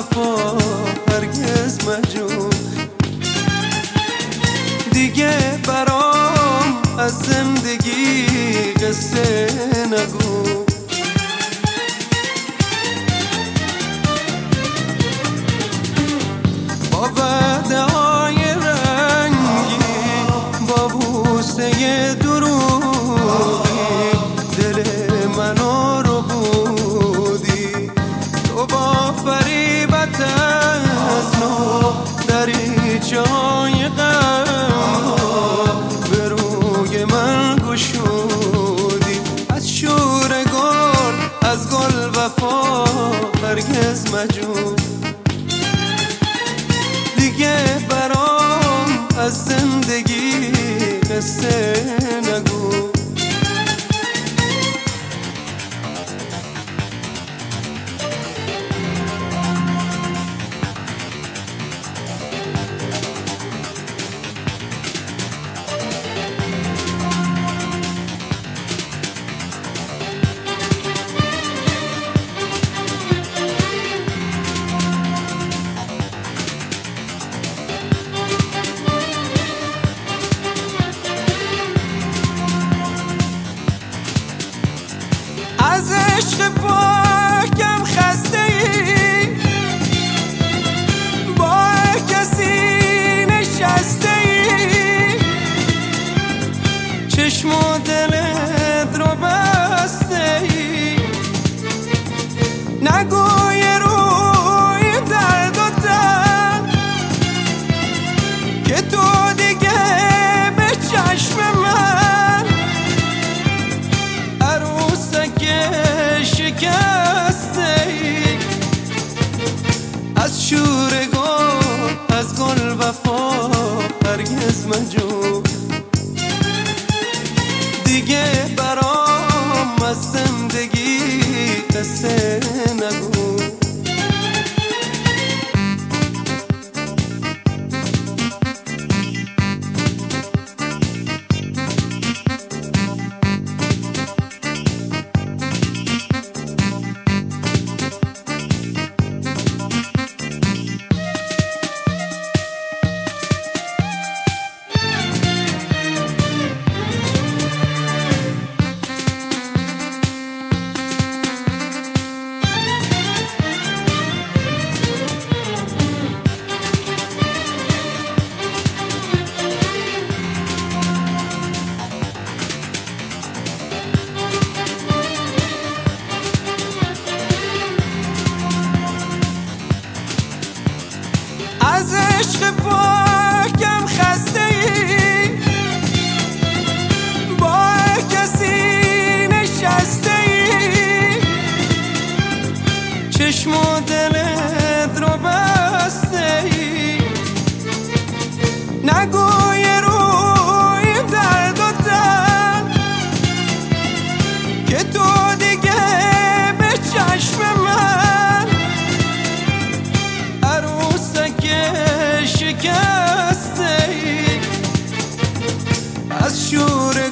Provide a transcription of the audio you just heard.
وفا هرگز مجو. دیگه برام از زندگی قصه نگو. با وعده های رنگی، با بوسه دروغی، دل منو رو بودی. تو با فریبت از نو دریچه های غم به روی من گشودی. از شور گل، از گل وفا هرگز مجو. دیگه برام از زندگی قصه نگو. از عشق پاکم خسته ای، با کسی نشسته ای، چشم و دلت رو بسته ای. نگوی روی درد و تن که تو دیگه به چشم من شکسته ای. از شور گل، از گل وفا هرگز مجو. دیگه برام از زندگی قصه نگو. از عشق پاکم خسته ای، با کسی نشسته ای، چشم و دلت رو بسته ای. نگوی روی درد و تن که تو دیگه به چشم من شکسته ای. از شور